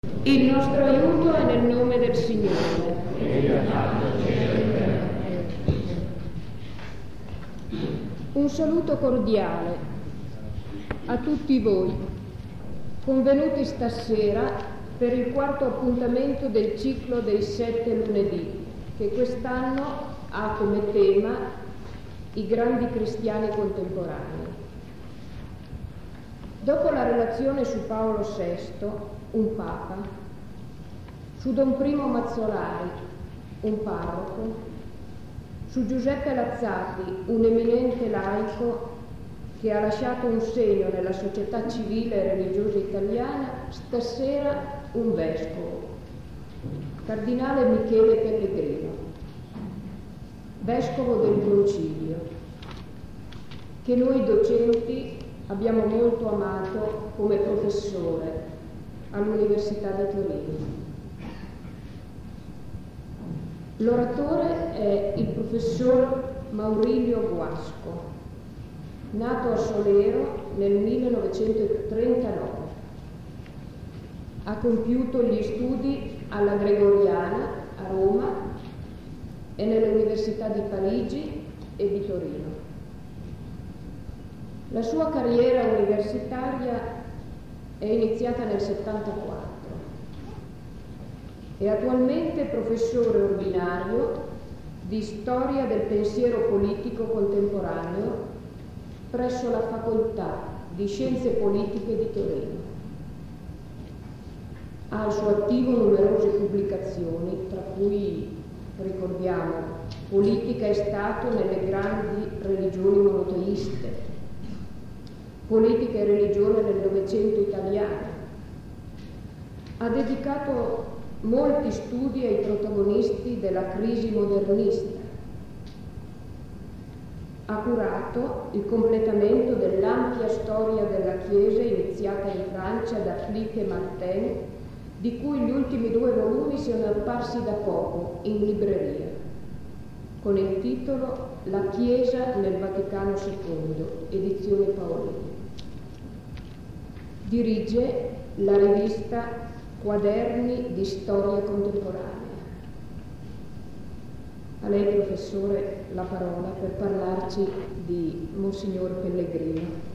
Il nostro aiuto è nel nome del Signore. Un saluto cordiale a tutti voi, convenuti stasera per il quarto appuntamento del ciclo dei 7 lunedì, che quest'anno ha come tema i grandi cristiani contemporanei. Dopo la relazione su Paolo VI, un papa, su Don Primo Mazzolari, un parroco, su Giuseppe Lazzati, un eminente laico che ha lasciato un segno nella società civile e religiosa italiana, stasera un vescovo, Cardinale Michele Pellegrino, vescovo del Concilio, che noi docenti abbiamo molto amato come professore all'Università di Torino. L'oratore è il professor Maurilio Guasco, nato a Solero nel 1939. Ha compiuto gli studi alla Gregoriana a Roma e nelle università di Parigi e di Torino. La sua carriera universitaria è iniziata nel 1974. È attualmente professore ordinario di Storia del pensiero politico contemporaneo presso la Facoltà di Scienze Politiche di Torino. Ha al suo attivo numerose pubblicazioni, tra cui ricordiamo Politica e Stato nelle grandi religioni monoteiste, Politica e religione nel Novecento italiano. Ha dedicato molti studi ai protagonisti della crisi modernista. Ha curato il completamento dell'ampia storia della Chiesa iniziata in Francia da Flick e Martin, di cui gli ultimi 2 volumi sono apparsi da poco in libreria, con il titolo La Chiesa nel Vaticano II, edizione Paolini. Dirige la rivista Quaderni di Storia Contemporanea. A lei, professore, la parola per parlarci di Monsignor Pellegrino.